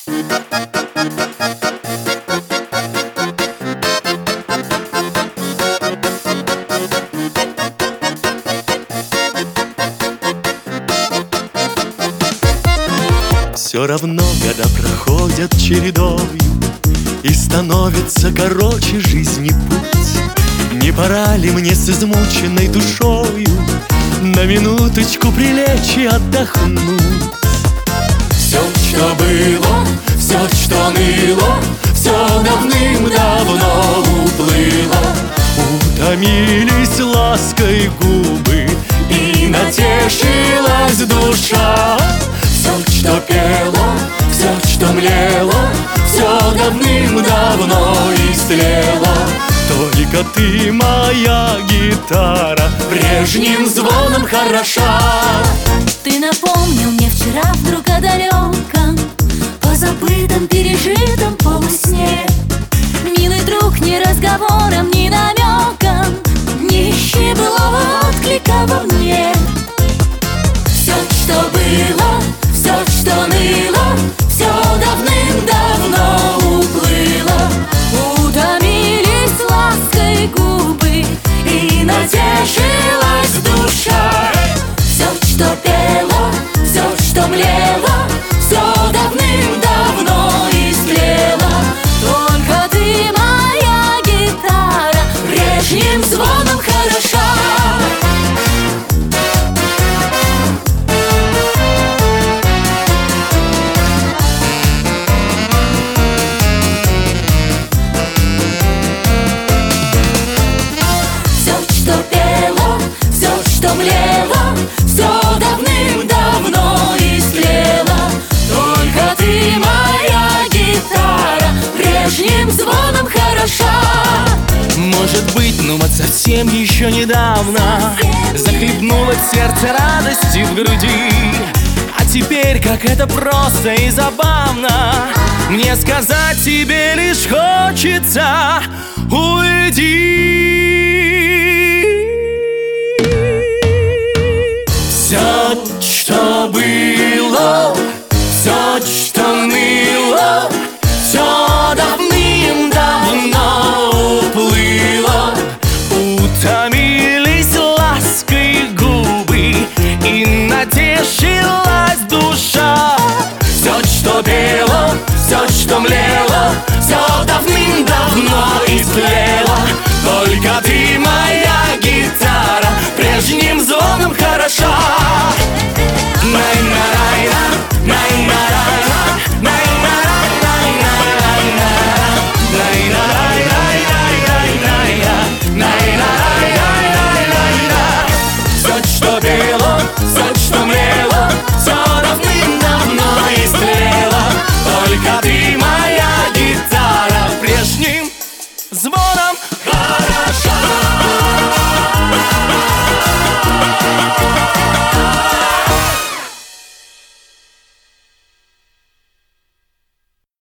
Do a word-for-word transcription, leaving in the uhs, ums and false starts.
Все равно года проходят чередою, и становится короче жизни путь. Не пора ли мне с измученной душою на минуточку прилечь и отдохнуть? Все, что было, все, что ныло, все давным-давно уплыло. Утомились лаской губы, и натешилась душа. Все, что пело, все, что млело, все давным-давно истлело. Только ты, моя гитара, прежним звоном хороша. Ты напомнил мне вчера вдруг о далеком, позабытом, пережитом полусне. Милый друг, ни разговором, ни намеком не ищи былого отклика во мне. Все, что было, все, что ныло, все давным-давно уплыло. Утомились лаской губы, и натешилась душа. Все, что пело, все, что млело, все давным-давно истлело. Только ты, моя гитара, прежним звоном хороша. Что млело, все давным-давно истлело. Только ты, моя гитара, прежним звоном хороша. Может быть, ну вот совсем еще недавно захлебнулось сердце радости в груди. А теперь, как это просто и забавно, мне сказать тебе лишь хочется: уйди. Все, что было, все, что ныло, все давным-давно уплыло. Утомились лаской губы, и натешилась душа. Все, что пело, все, что млело, все давным-давно истлело. Только ты,